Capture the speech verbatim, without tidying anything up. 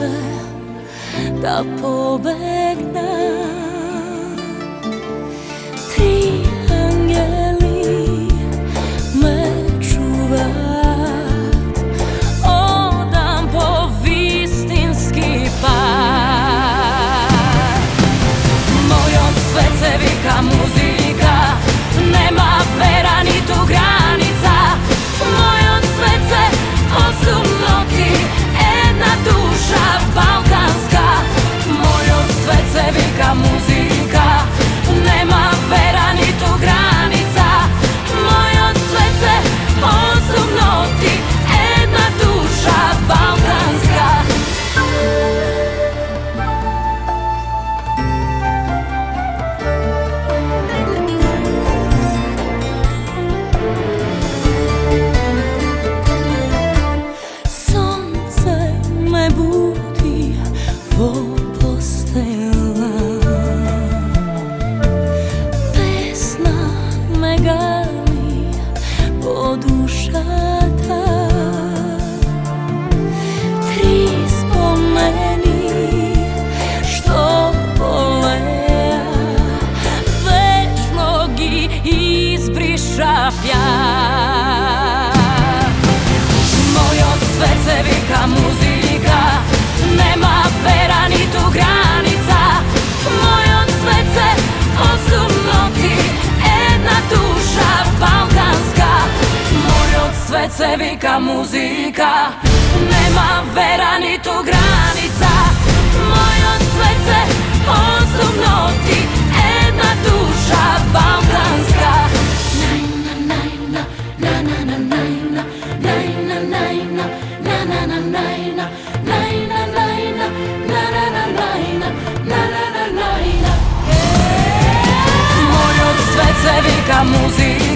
sve da pobegnem. Tri angeli me čuvat, odam po vistinski pad. Mojom svece vika muzika, nema vera ni tu granica. Mojom svece osumnoti jedna duša balkanska. Mojom svece vika muzika, nema vera ni tu granica. Mojom svece osumnoti jedna duša balkanska. Budi vo postela, pesna me gali po dušata. Tri spomeni što bolea, večno gi izbriša pjat. Mojom svece vika muzika, nema vera ni tu granica. Mojom svece osumnoti jedna duša balkanska. Mojom svece vika muzika, nema vera ni tu granica. Mojom svece osumnoti jedna duša balkanska. Najna, najna, na na na najna, najna, najna, na na na najna, najna, najna, na na na najna, na na na najna. Mojom svece vika muzika,